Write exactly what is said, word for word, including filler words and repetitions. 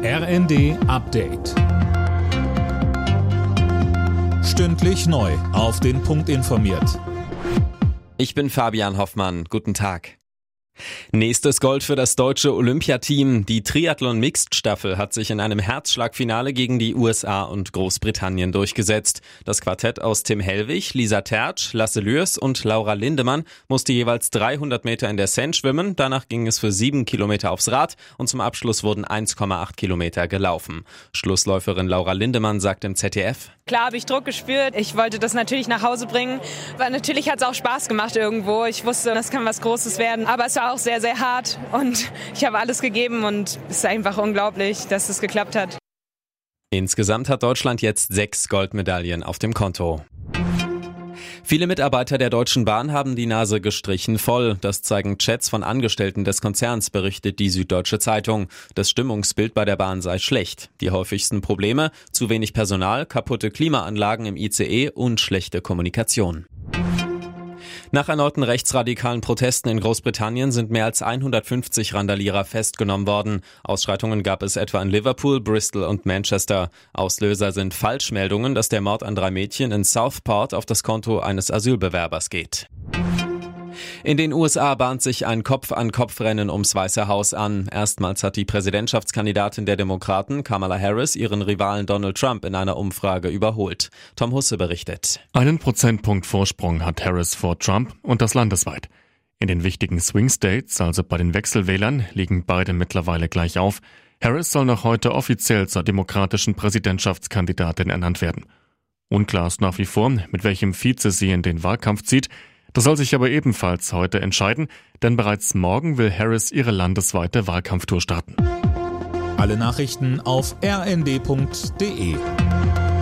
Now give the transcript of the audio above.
R N D Update. Stündlich neu auf den Punkt informiert. Ich bin Fabian Hoffmann. Guten Tag. Nächstes Gold für das deutsche Olympiateam. Die Triathlon-Mixed-Staffel hat sich in einem Herzschlagfinale gegen die U S A und Großbritannien durchgesetzt. Das Quartett aus Tim Hellwig, Lisa Tertsch, Lasse Lührs und Laura Lindemann musste jeweils dreihundert Meter in der Seine schwimmen. Danach ging es für sieben Kilometer aufs Rad und zum Abschluss wurden eins Komma acht Kilometer gelaufen. Schlussläuferin Laura Lindemann sagt im Z D F: Klar habe ich Druck gespürt. Ich wollte das natürlich nach Hause bringen. Aber natürlich hat es auch Spaß gemacht irgendwo. Ich wusste, das kann was Großes werden. Aber es war auch sehr, sehr hart. Und ich habe alles gegeben. Und es ist einfach unglaublich, dass es geklappt hat. Insgesamt hat Deutschland jetzt sechs Goldmedaillen auf dem Konto. Viele Mitarbeiter der Deutschen Bahn haben die Nase gestrichen voll. Das zeigen Chats von Angestellten des Konzerns, berichtet die Süddeutsche Zeitung. Das Stimmungsbild bei der Bahn sei schlecht. Die häufigsten Probleme: zu wenig Personal, kaputte Klimaanlagen im I C E und schlechte Kommunikation. Nach erneuten rechtsradikalen Protesten in Großbritannien sind mehr als hundertfünfzig Randalierer festgenommen worden. Ausschreitungen gab es etwa in Liverpool, Bristol und Manchester. Auslöser sind Falschmeldungen, dass der Mord an drei Mädchen in Southport auf das Konto eines Asylbewerbers geht. In den U S A bahnt sich ein Kopf-an-Kopf-Rennen ums Weiße Haus an. Erstmals hat die Präsidentschaftskandidatin der Demokraten, Kamala Harris, ihren Rivalen Donald Trump in einer Umfrage überholt. Tom Husse berichtet. Einen Prozentpunkt Vorsprung hat Harris vor Trump und das landesweit. In den wichtigen Swing States, also bei den Wechselwählern, liegen beide mittlerweile gleich auf. Harris soll noch heute offiziell zur demokratischen Präsidentschaftskandidatin ernannt werden. Unklar ist nach wie vor, mit welchem Vize sie in den Wahlkampf zieht. Das soll sich aber ebenfalls heute entscheiden, denn bereits morgen will Harris ihre landesweite Wahlkampftour starten. Alle Nachrichten auf r n d punkt d e.